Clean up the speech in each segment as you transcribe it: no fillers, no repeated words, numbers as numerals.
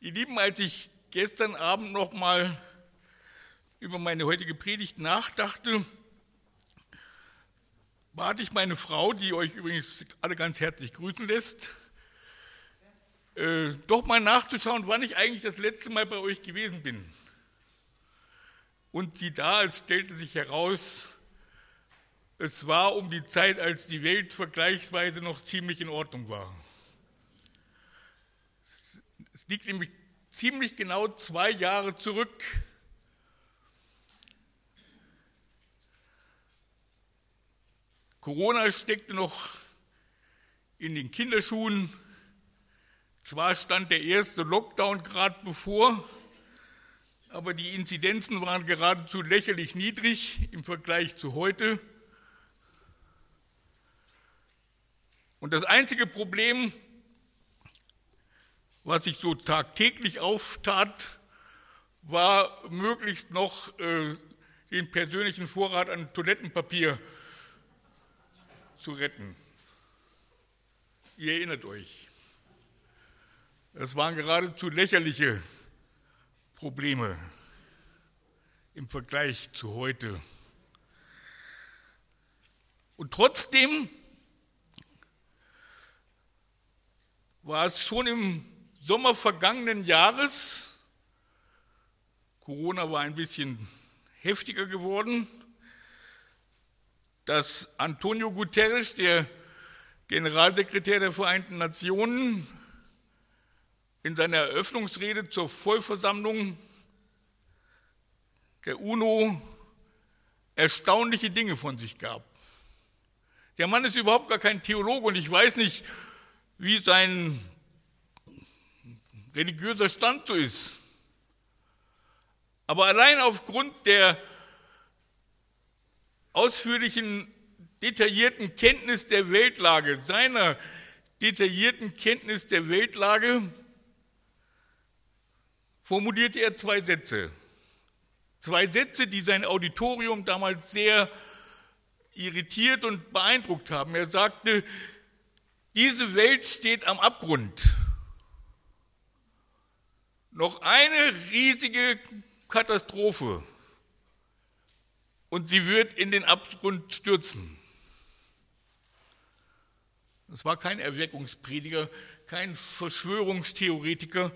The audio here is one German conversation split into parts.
Ihr Lieben, als ich gestern Abend nochmal über meine heutige Predigt nachdachte, bat ich meine Frau, die euch übrigens alle ganz herzlich grüßen lässt, doch mal nachzuschauen, wann ich eigentlich das letzte Mal bei euch gewesen bin. Und siehe da, es stellte sich heraus, es war um die Zeit, als die Welt vergleichsweise noch ziemlich in Ordnung war. Es liegt nämlich ziemlich genau 2 Jahre zurück. Corona steckte noch in den Kinderschuhen. Zwar stand der erste Lockdown gerade bevor, aber die Inzidenzen waren geradezu lächerlich niedrig im Vergleich zu heute. Und das einzige Problem, was sich so tagtäglich auftat, war möglichst noch den persönlichen Vorrat an Toilettenpapier zu retten. Ihr erinnert euch. Das waren geradezu lächerliche Probleme im Vergleich zu heute. Und trotzdem war es schon im Sommer vergangenen Jahres, Corona war ein bisschen heftiger geworden, dass Antonio Guterres, der Generalsekretär der Vereinten Nationen, in seiner Eröffnungsrede zur Vollversammlung der UNO erstaunliche Dinge von sich gab. Der Mann ist überhaupt gar kein Theologe und ich weiß nicht, wie sein religiöser Stand so ist. Aber allein aufgrund der ausführlichen, detaillierten Kenntnis der Weltlage, seiner detaillierten Kenntnis der Weltlage, formulierte er 2 Sätze. 2 Sätze, die sein Auditorium damals sehr irritiert und beeindruckt haben. Er sagte, diese Welt steht am Abgrund. Noch eine riesige Katastrophe und sie wird in den Abgrund stürzen. Das war kein Erweckungsprediger, kein Verschwörungstheoretiker,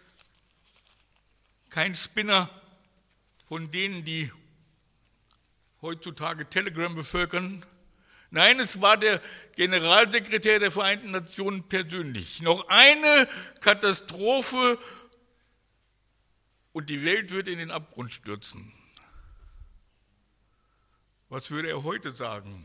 kein Spinner von denen, die heutzutage Telegram bevölkern. Nein, es war der Generalsekretär der Vereinten Nationen persönlich. Noch eine Katastrophe und die Welt wird in den Abgrund stürzen. Was würde er heute sagen?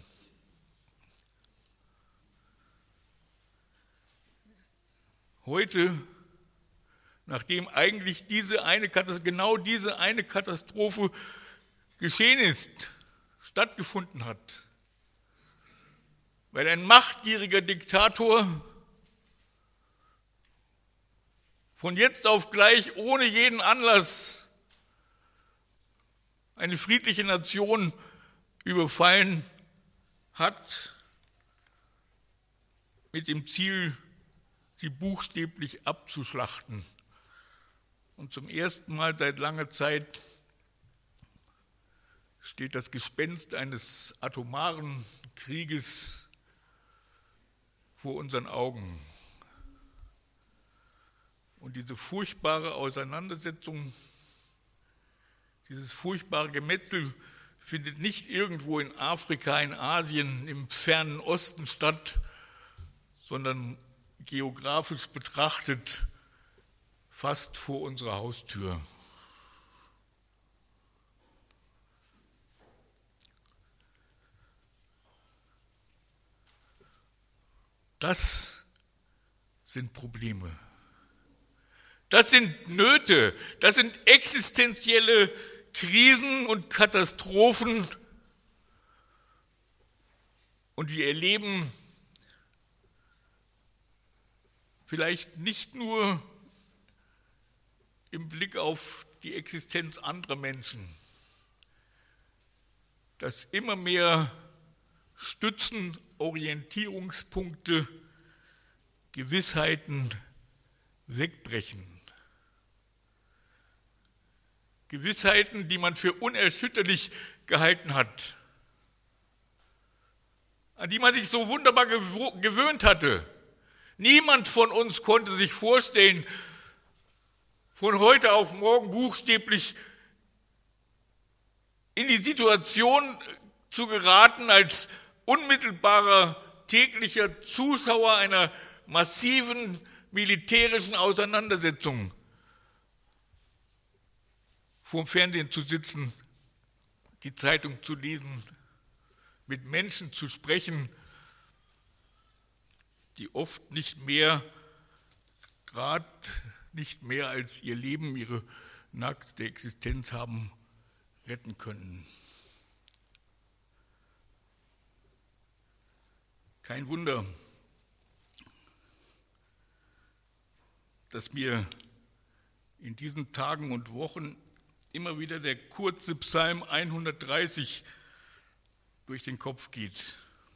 Heute, nachdem eigentlich genau diese eine Katastrophe geschehen ist, stattgefunden hat, weil ein machtgieriger Diktator von jetzt auf gleich ohne jeden Anlass eine friedliche Nation überfallen hat, mit dem Ziel, sie buchstäblich abzuschlachten. Und zum ersten Mal seit langer Zeit steht das Gespenst eines atomaren Krieges vor unseren Augen. Und diese furchtbare Auseinandersetzung, dieses furchtbare Gemetzel findet nicht irgendwo in Afrika, in Asien, im fernen Osten statt, sondern geografisch betrachtet fast vor unserer Haustür. Das sind Probleme. Das sind Nöte, das sind existenzielle Krisen und Katastrophen. Und wir erleben vielleicht nicht nur im Blick auf die Existenz anderer Menschen, dass immer mehr Stützen, Orientierungspunkte, Gewissheiten wegbrechen. Gewissheiten, die man für unerschütterlich gehalten hat, an die man sich so wunderbar gewöhnt hatte. Niemand von uns konnte sich vorstellen, von heute auf morgen buchstäblich in die Situation zu geraten, als unmittelbarer täglicher Zuschauer einer massiven militärischen Auseinandersetzung vor dem Fernsehen zu sitzen, die Zeitung zu lesen, mit Menschen zu sprechen, die oft nicht mehr als ihr Leben, ihre nackte Existenz haben retten können. Kein Wunder, dass mir in diesen Tagen und Wochen immer wieder der kurze Psalm 130 durch den Kopf geht.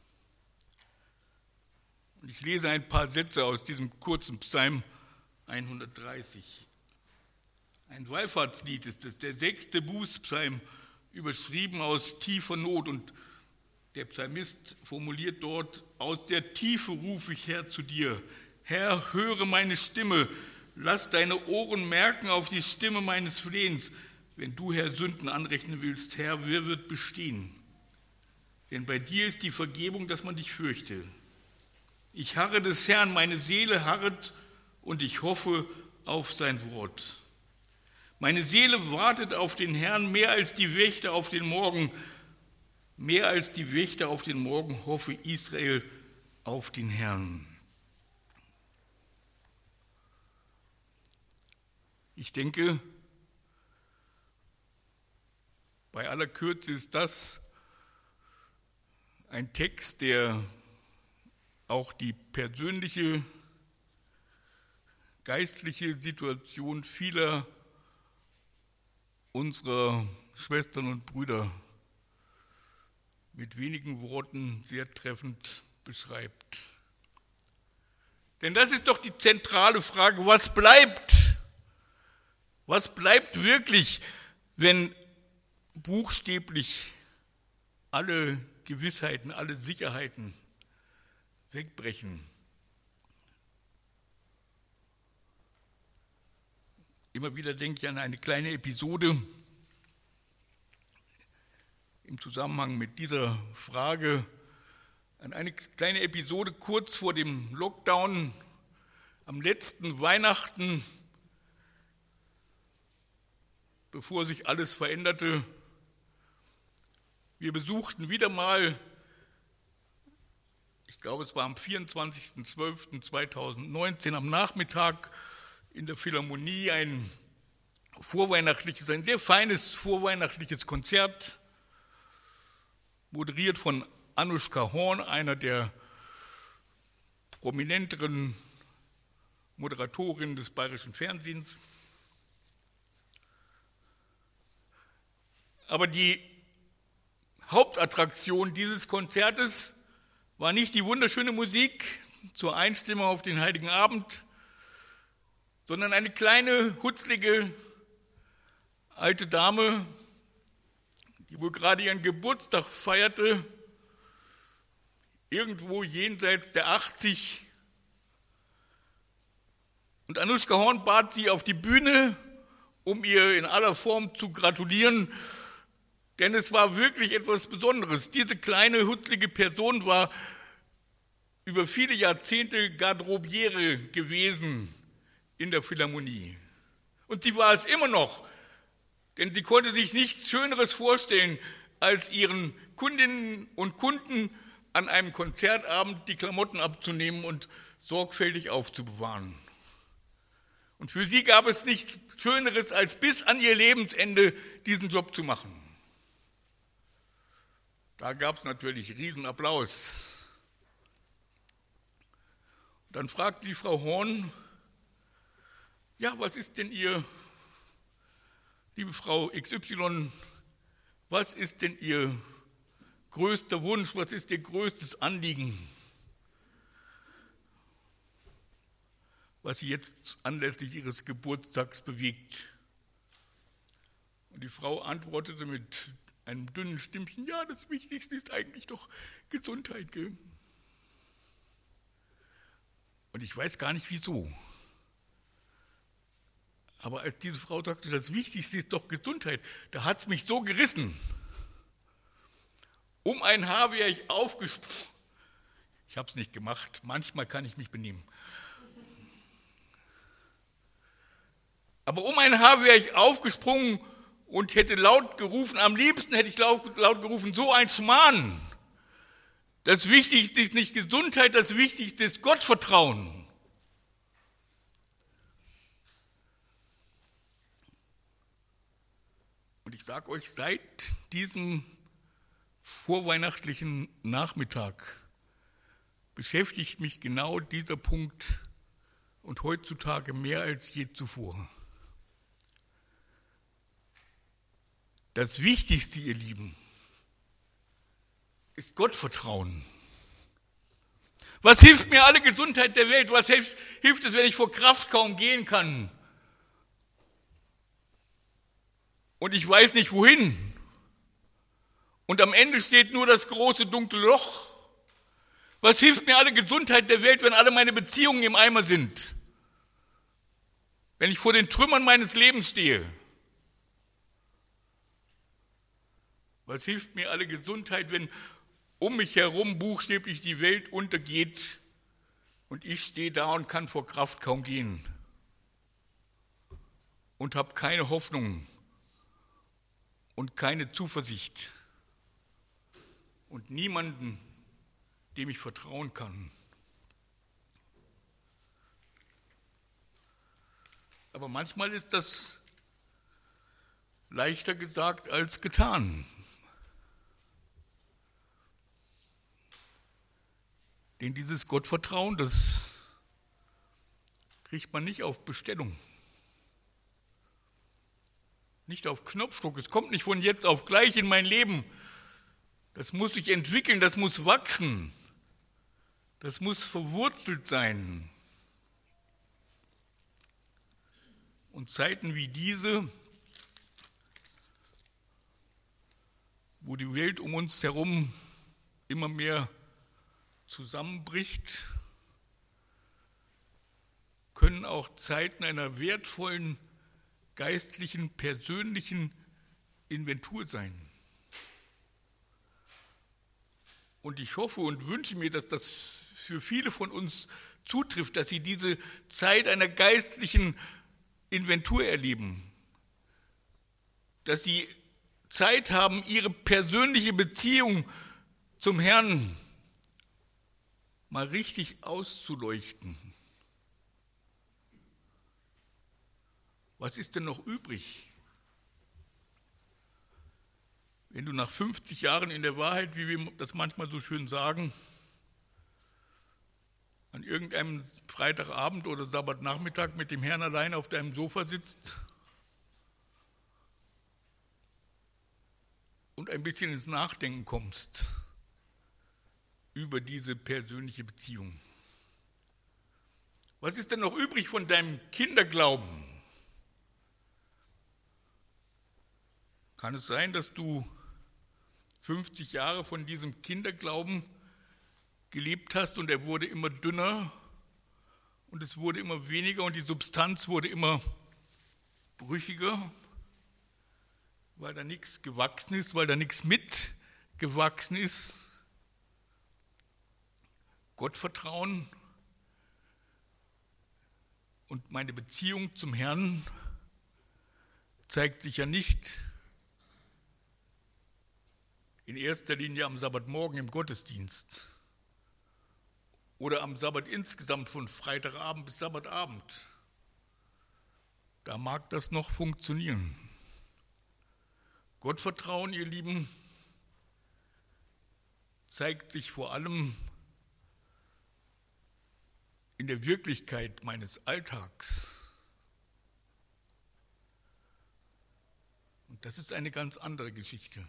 Und ich lese ein paar Sätze aus diesem kurzen Psalm 130. Ein Wallfahrtslied ist es, der 6. Bußpsalm, überschrieben aus tiefer Not. Und der Psalmist formuliert dort: Aus der Tiefe rufe ich, Herr, zu dir. Herr, höre meine Stimme. Lass deine Ohren merken auf die Stimme meines Flehens. Wenn du, Herr, Sünden anrechnen willst, Herr, wer wird bestehen? Denn bei dir ist die Vergebung, dass man dich fürchte. Ich harre des Herrn, meine Seele harret, und ich hoffe auf sein Wort. Meine Seele wartet auf den Herrn, mehr als die Wächter auf den Morgen. Mehr als die Wächter auf den Morgen hoffe Israel auf den Herrn. Ich denke, bei aller Kürze ist das ein Text, der auch die persönliche, geistliche Situation vieler unserer Schwestern und Brüder mit wenigen Worten sehr treffend beschreibt. Denn das ist doch die zentrale Frage: Was bleibt? Was bleibt wirklich, wenn buchstäblich alle Gewissheiten, alle Sicherheiten wegbrechen? Immer wieder denke ich an eine kleine Episode im Zusammenhang mit dieser Frage, an eine kleine Episode kurz vor dem Lockdown, am letzten Weihnachten, bevor sich alles veränderte. Wir besuchten wieder mal, ich glaube es war am 24.12.2019 am Nachmittag in der Philharmonie, ein sehr feines vorweihnachtliches Konzert, moderiert von Anuschka Horn, einer der prominenteren Moderatorinnen des Bayerischen Fernsehens. Aber die Hauptattraktion dieses Konzertes war nicht die wunderschöne Musik zur Einstimmung auf den Heiligen Abend, sondern eine kleine, hutzlige alte Dame, die wohl gerade ihren Geburtstag feierte, irgendwo jenseits der 80. Und Anuschka Horn bat sie auf die Bühne, um ihr in aller Form zu gratulieren, denn es war wirklich etwas Besonderes. Diese kleine, hutzlige Person war über viele Jahrzehnte Garderobiere gewesen in der Philharmonie. Und sie war es immer noch, denn sie konnte sich nichts Schöneres vorstellen, als ihren Kundinnen und Kunden an einem Konzertabend die Klamotten abzunehmen und sorgfältig aufzubewahren. Und für sie gab es nichts Schöneres, als bis an ihr Lebensende diesen Job zu machen. Da gab es natürlich Riesenapplaus. Dann fragt die Frau Horn: Ja, was ist denn Ihr, liebe Frau XY, was ist denn Ihr größter Wunsch, was ist Ihr größtes Anliegen, was Sie jetzt anlässlich Ihres Geburtstags bewegt? Und die Frau antwortete mit einem dünnen Stimmchen, ja, das Wichtigste ist eigentlich doch Gesundheit, gell? Und ich weiß gar nicht wieso. Aber als diese Frau sagte, das Wichtigste ist doch Gesundheit, da hat es mich so gerissen. Um ein Haar wäre ich aufgesprungen. Ich habe es nicht gemacht, manchmal kann ich mich benehmen. Aber um ein Haar wäre ich aufgesprungen und hätte laut gerufen, am liebsten hätte ich laut gerufen, so ein Schmarrn. Das Wichtigste ist nicht Gesundheit, das Wichtigste ist Gottvertrauen. Und ich sage euch, seit diesem vorweihnachtlichen Nachmittag beschäftigt mich genau dieser Punkt und heutzutage mehr als je zuvor. Das Wichtigste, ihr Lieben, ist Gottvertrauen. Was hilft mir alle Gesundheit der Welt? Was hilft es, wenn ich vor Kraft kaum gehen kann? Und ich weiß nicht wohin. Und am Ende steht nur das große dunkle Loch. Was hilft mir alle Gesundheit der Welt, wenn alle meine Beziehungen im Eimer sind? Wenn ich vor den Trümmern meines Lebens stehe? Was hilft mir alle Gesundheit, wenn um mich herum buchstäblich die Welt untergeht und ich stehe da und kann vor Kraft kaum gehen und habe keine Hoffnung und keine Zuversicht und niemanden, dem ich vertrauen kann. Aber manchmal ist das leichter gesagt als getan. Denn dieses Gottvertrauen, das kriegt man nicht auf Bestellung. Nicht auf Knopfdruck. Es kommt nicht von jetzt auf gleich in mein Leben. Das muss sich entwickeln, das muss wachsen. Das muss verwurzelt sein. Und Zeiten wie diese, wo die Welt um uns herum immer mehr zusammenbricht, können auch Zeiten einer wertvollen geistlichen, persönlichen Inventur sein. Und ich hoffe und wünsche mir, dass das für viele von uns zutrifft, dass sie diese Zeit einer geistlichen Inventur erleben, dass sie Zeit haben, ihre persönliche Beziehung zum Herrn mal richtig auszuleuchten. Was ist denn noch übrig? Wenn du nach 50 Jahren in der Wahrheit, wie wir das manchmal so schön sagen, an irgendeinem Freitagabend oder Sabbatnachmittag mit dem Herrn allein auf deinem Sofa sitzt und ein bisschen ins Nachdenken kommst über diese persönliche Beziehung. Was ist denn noch übrig von deinem Kinderglauben? Kann es sein, dass du 50 Jahre von diesem Kinderglauben gelebt hast und er wurde immer dünner und es wurde immer weniger und die Substanz wurde immer brüchiger, weil da nichts gewachsen ist, weil da nichts mitgewachsen ist? Gottvertrauen und meine Beziehung zum Herrn zeigt sich ja nicht in erster Linie am Sabbatmorgen im Gottesdienst oder am Sabbat insgesamt von Freitagabend bis Sabbatabend. Da mag das noch funktionieren. Gottvertrauen, ihr Lieben, zeigt sich vor allem in der Wirklichkeit meines Alltags. Und das ist eine ganz andere Geschichte.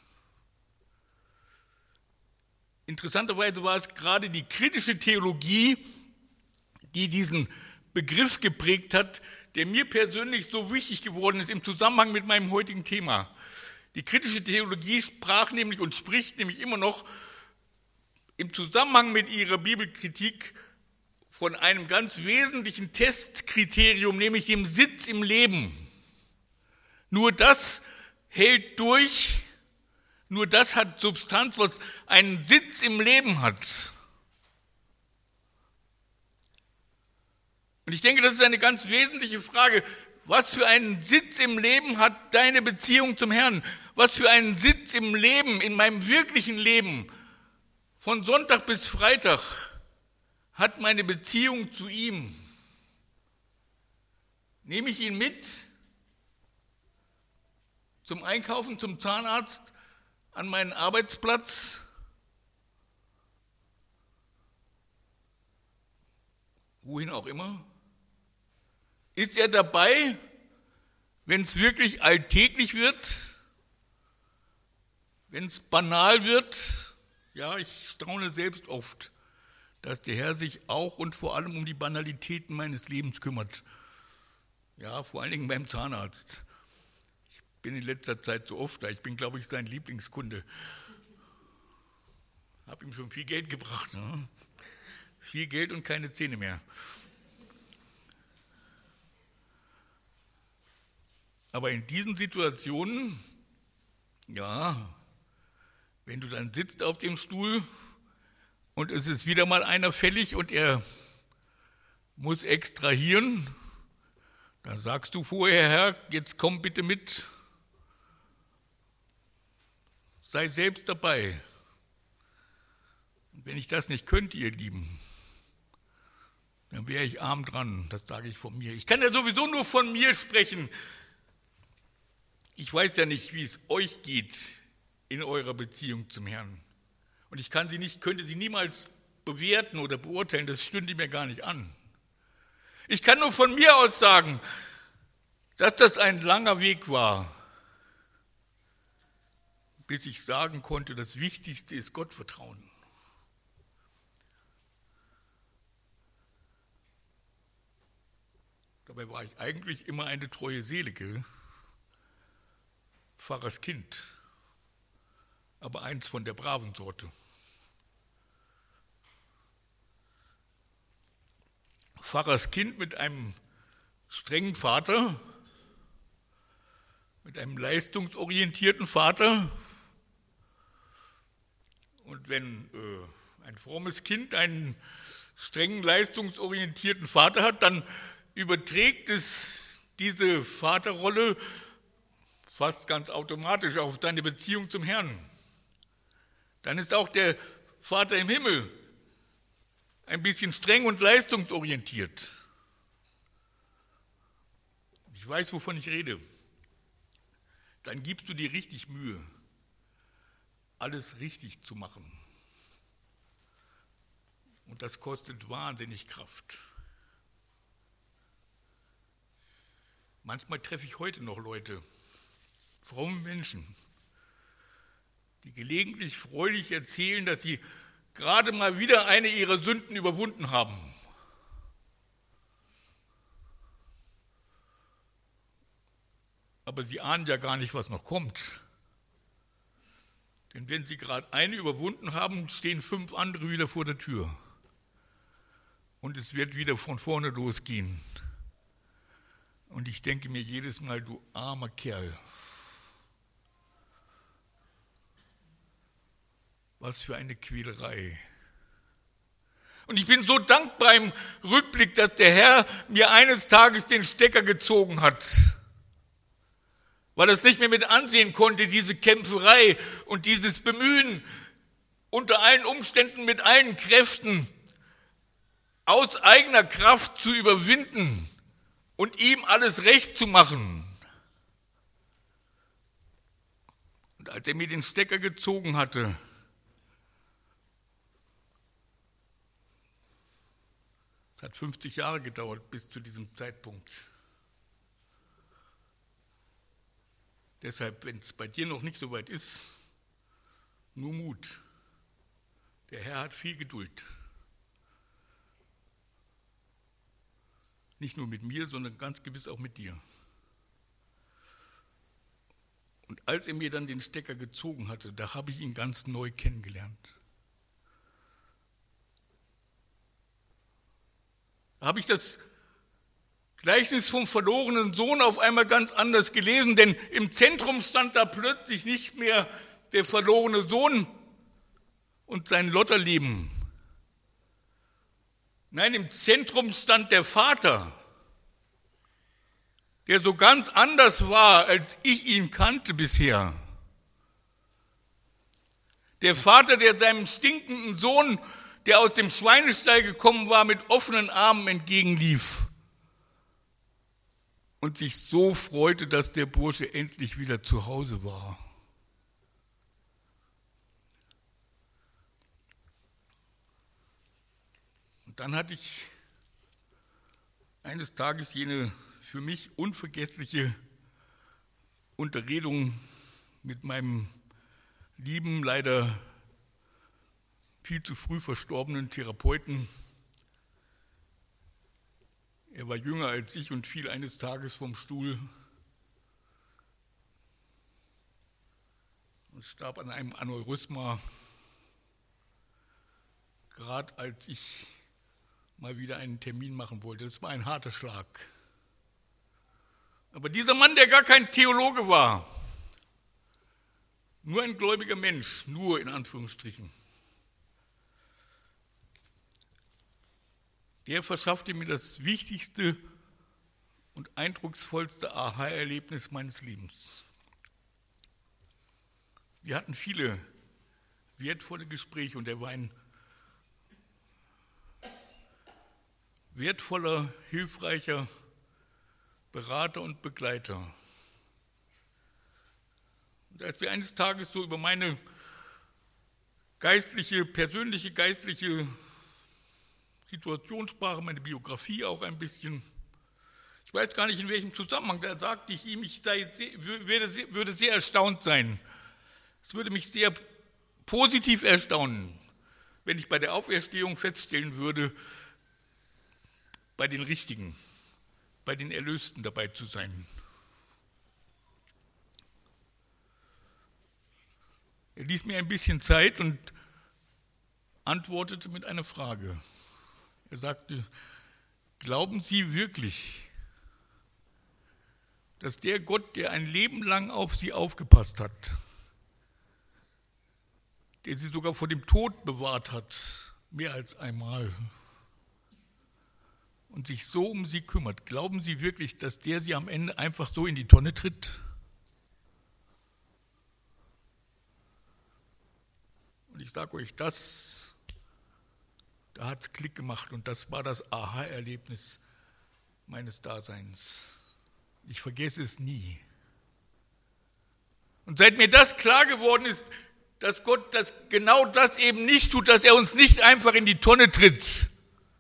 Interessanterweise war es gerade die kritische Theologie, die diesen Begriff geprägt hat, der mir persönlich so wichtig geworden ist im Zusammenhang mit meinem heutigen Thema. Die kritische Theologie sprach nämlich und spricht nämlich immer noch im Zusammenhang mit ihrer Bibelkritik von einem ganz wesentlichen Testkriterium, nämlich dem Sitz im Leben. Nur das hält durch, nur das hat Substanz, was einen Sitz im Leben hat. Und ich denke, das ist eine ganz wesentliche Frage. Was für einen Sitz im Leben hat deine Beziehung zum Herrn? Was für einen Sitz im Leben, in meinem wirklichen Leben, von Sonntag bis Freitag, hat meine Beziehung zu ihm? Nehme ich ihn mit zum Einkaufen, zum Zahnarzt, an meinen Arbeitsplatz? Wohin auch immer? Ist er dabei, wenn es wirklich alltäglich wird, wenn es banal wird? Ja, ich staune selbst oft, dass der Herr sich auch und vor allem um die Banalitäten meines Lebens kümmert. Ja, vor allen Dingen beim Zahnarzt. Ich bin in letzter Zeit so oft da. Ich bin, glaube ich, sein Lieblingskunde. Habe ihm schon viel Geld gebracht. Ne? Viel Geld und keine Zähne mehr. Aber in diesen Situationen, ja, wenn du dann sitzt auf dem Stuhl und es ist wieder mal einer fällig und er muss extrahieren, dann sagst du vorher, Herr, jetzt komm bitte mit, sei selbst dabei. Und wenn ich das nicht könnte, ihr Lieben, dann wäre ich arm dran, das sage ich von mir. Ich kann ja sowieso nur von mir sprechen. Ich weiß ja nicht, wie es euch geht in eurer Beziehung zum Herrn. Und ich könnte sie niemals bewerten oder beurteilen, das stünde mir gar nicht an. Ich kann nur von mir aus sagen, dass das ein langer Weg war, bis ich sagen konnte, das Wichtigste ist Gottvertrauen. Dabei war ich eigentlich immer eine treue Selige, Pfarrers Kind, aber eins von der braven Sorte. Pfarrers Kind mit einem strengen Vater, mit einem leistungsorientierten Vater. Und wenn ein frommes Kind einen strengen, leistungsorientierten Vater hat, dann überträgt es diese Vaterrolle fast ganz automatisch auf deine Beziehung zum Herrn. Dann ist auch der Vater im Himmel ein bisschen streng und leistungsorientiert. Ich weiß, wovon ich rede. Dann gibst du dir richtig Mühe, alles richtig zu machen. Und das kostet wahnsinnig Kraft. Manchmal treffe ich heute noch Leute, fromme Menschen, die gelegentlich freudig erzählen, dass sie gerade mal wieder eine ihrer Sünden überwunden haben. Aber sie ahnen ja gar nicht, was noch kommt. Denn wenn sie gerade eine überwunden haben, stehen 5 andere wieder vor der Tür. Und es wird wieder von vorne losgehen. Und ich denke mir jedes Mal, du armer Kerl, was für eine Quälerei. Und ich bin so dankbar im Rückblick, dass der Herr mir eines Tages den Stecker gezogen hat, weil er es nicht mehr mit ansehen konnte, diese Kämpferei und dieses Bemühen, unter allen Umständen mit allen Kräften aus eigener Kraft zu überwinden und ihm alles recht zu machen. Und als er mir den Stecker gezogen hatte, es hat 50 Jahre gedauert bis zu diesem Zeitpunkt. Deshalb, wenn es bei dir noch nicht so weit ist, nur Mut. Der Herr hat viel Geduld. Nicht nur mit mir, sondern ganz gewiss auch mit dir. Und als er mir dann den Stecker gezogen hatte, da habe ich ihn ganz neu kennengelernt. Da habe ich das Gleichnis vom verlorenen Sohn auf einmal ganz anders gelesen, denn im Zentrum stand da plötzlich nicht mehr der verlorene Sohn und sein Lotterleben. Nein, im Zentrum stand der Vater, der so ganz anders war, als ich ihn kannte bisher. Der Vater, der seinem stinkenden Sohn, der aus dem Schweinestall gekommen war, mit offenen Armen entgegenlief und sich so freute, dass der Bursche endlich wieder zu Hause war. Und dann hatte ich eines Tages jene für mich unvergessliche Unterredung mit meinem lieben, leider viel zu früh verstorbenen Therapeuten. Er war jünger als ich und fiel eines Tages vom Stuhl und starb an einem Aneurysma, gerade als ich mal wieder einen Termin machen wollte. Das war ein harter Schlag. Aber dieser Mann, der gar kein Theologe war, nur ein gläubiger Mensch, nur in Anführungsstrichen, der verschaffte mir das wichtigste und eindrucksvollste Aha-Erlebnis meines Lebens. Wir hatten viele wertvolle Gespräche und er war ein wertvoller, hilfreicher Berater und Begleiter. Und als wir eines Tages so über meine persönliche geistliche Situation sprachen, meine Biografie auch ein bisschen, ich weiß gar nicht in welchem Zusammenhang, da sagte ich ihm, würde sehr erstaunt sein. Es würde mich sehr positiv erstaunen, wenn ich bei der Auferstehung feststellen würde, bei den Richtigen, bei den Erlösten dabei zu sein. Er ließ mir ein bisschen Zeit und antwortete mit einer Frage. Er sagte, glauben Sie wirklich, dass der Gott, der ein Leben lang auf Sie aufgepasst hat, der Sie sogar vor dem Tod bewahrt hat, mehr als einmal, und sich so um Sie kümmert, glauben Sie wirklich, dass der Sie am Ende einfach so in die Tonne tritt? Und ich sage euch, da hat es Klick gemacht und das war das Aha-Erlebnis meines Daseins. Ich vergesse es nie. Und seit mir das klar geworden ist, dass Gott genau das eben nicht tut, dass er uns nicht einfach in die Tonne tritt,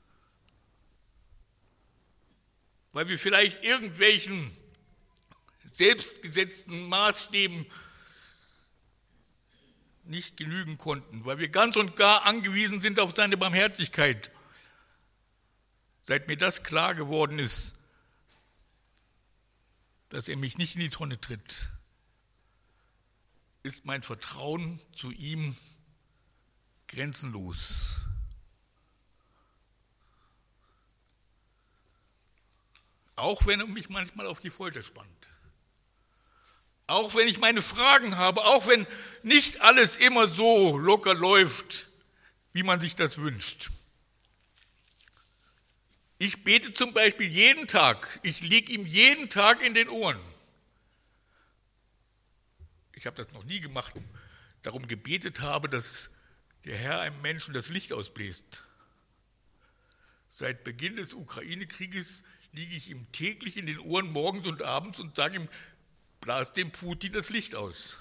weil wir vielleicht irgendwelchen selbstgesetzten Maßstäben nicht genügen konnten, weil wir ganz und gar angewiesen sind auf seine Barmherzigkeit. Seit mir das klar geworden ist, dass er mich nicht in die Tonne tritt, ist mein Vertrauen zu ihm grenzenlos. Auch wenn er mich manchmal auf die Folter spannt. Auch wenn ich meine Fragen habe, auch wenn nicht alles immer so locker läuft, wie man sich das wünscht. Ich bete zum Beispiel jeden Tag, ich liege ihm jeden Tag in den Ohren. Ich habe das noch nie gemacht, darum gebetet habe, dass der Herr einem Menschen das Licht ausbläst. Seit Beginn des Ukraine-Krieges liege ich ihm täglich in den Ohren morgens und abends und sage ihm, blas dem Putin das Licht aus.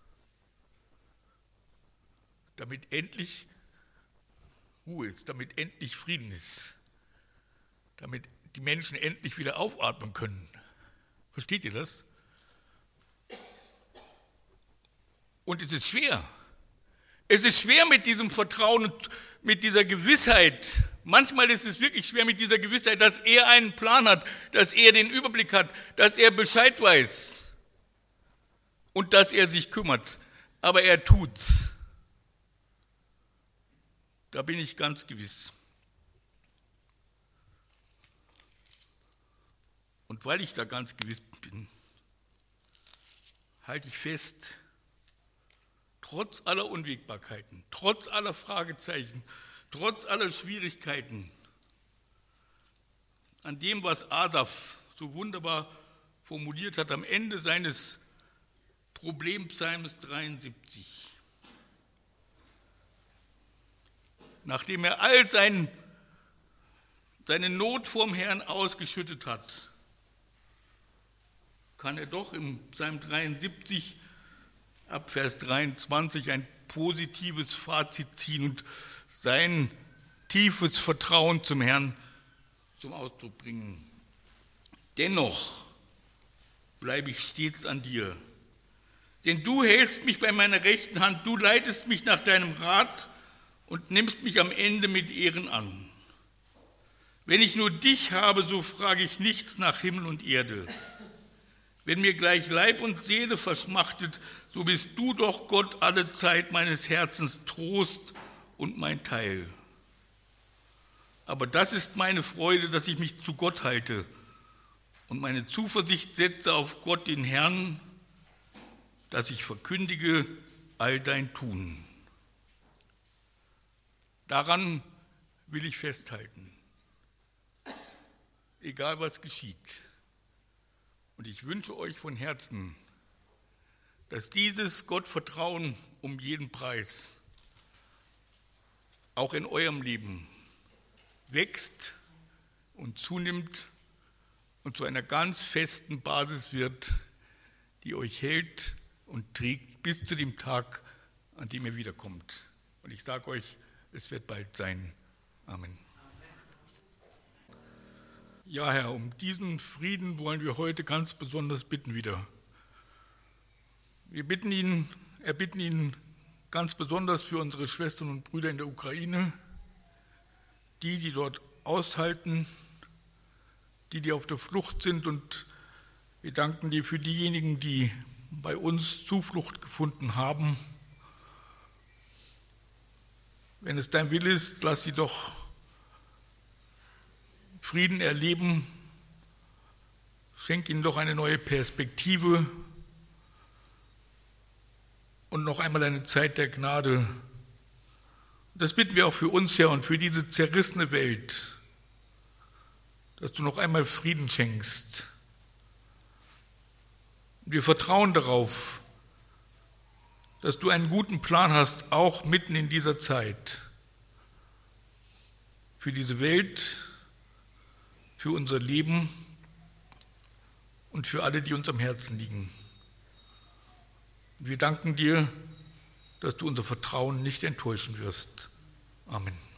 Damit endlich Ruhe ist, damit endlich Frieden ist, damit die Menschen endlich wieder aufatmen können. Versteht ihr das? Und es ist schwer. Es ist schwer mit diesem Vertrauen und mit dieser Gewissheit Manchmal ist es wirklich schwer mit dieser Gewissheit, dass er einen Plan hat, dass er den Überblick hat, dass er Bescheid weiß und dass er sich kümmert. Aber er tut's. Da bin ich ganz gewiss. Und weil ich da ganz gewiss bin, halte ich fest, trotz aller Unwägbarkeiten, trotz aller Fragezeichen, trotz aller Schwierigkeiten, an dem, was Asaf so wunderbar formuliert hat am Ende seines Problempsalms 73. Nachdem er all seine Not vorm Herrn ausgeschüttet hat, kann er doch im Psalm 73 ab Vers 23 ein positives Fazit ziehen und sein tiefes Vertrauen zum Herrn zum Ausdruck bringen. Dennoch bleibe ich stets an dir, denn du hältst mich bei meiner rechten Hand, du leitest mich nach deinem Rat und nimmst mich am Ende mit Ehren an. Wenn ich nur dich habe, so frage ich nichts nach Himmel und Erde. Wenn mir gleich Leib und Seele verschmachtet, so bist du doch Gott alle Zeit meines Herzens Trost und mein Teil. Aber das ist meine Freude, dass ich mich zu Gott halte und meine Zuversicht setze auf Gott, den Herrn, dass ich verkündige all dein Tun. Daran will ich festhalten, egal was geschieht. Und ich wünsche euch von Herzen, dass dieses Gottvertrauen um jeden Preis auch in eurem Leben wächst und zunimmt und zu einer ganz festen Basis wird, die euch hält und trägt bis zu dem Tag, an dem ihr wiederkommt. Und ich sage euch, es wird bald sein. Amen. Ja, Herr, um diesen Frieden wollen wir heute ganz besonders bitten wieder. Wir erbitten ihn ganz besonders für unsere Schwestern und Brüder in der Ukraine, die dort aushalten, die auf der Flucht sind, und wir danken dir für diejenigen, die bei uns Zuflucht gefunden haben. Wenn es dein Wille ist, lass sie doch Frieden erleben, schenk ihnen doch eine neue Perspektive und noch einmal eine Zeit der Gnade. Das bitten wir auch für uns, Herr, und für diese zerrissene Welt, dass du noch einmal Frieden schenkst. Wir vertrauen darauf, dass du einen guten Plan hast, auch mitten in dieser Zeit, für diese Welt, für unser Leben und für alle, die uns am Herzen liegen. Wir danken dir, dass du unser Vertrauen nicht enttäuschen wirst. Amen.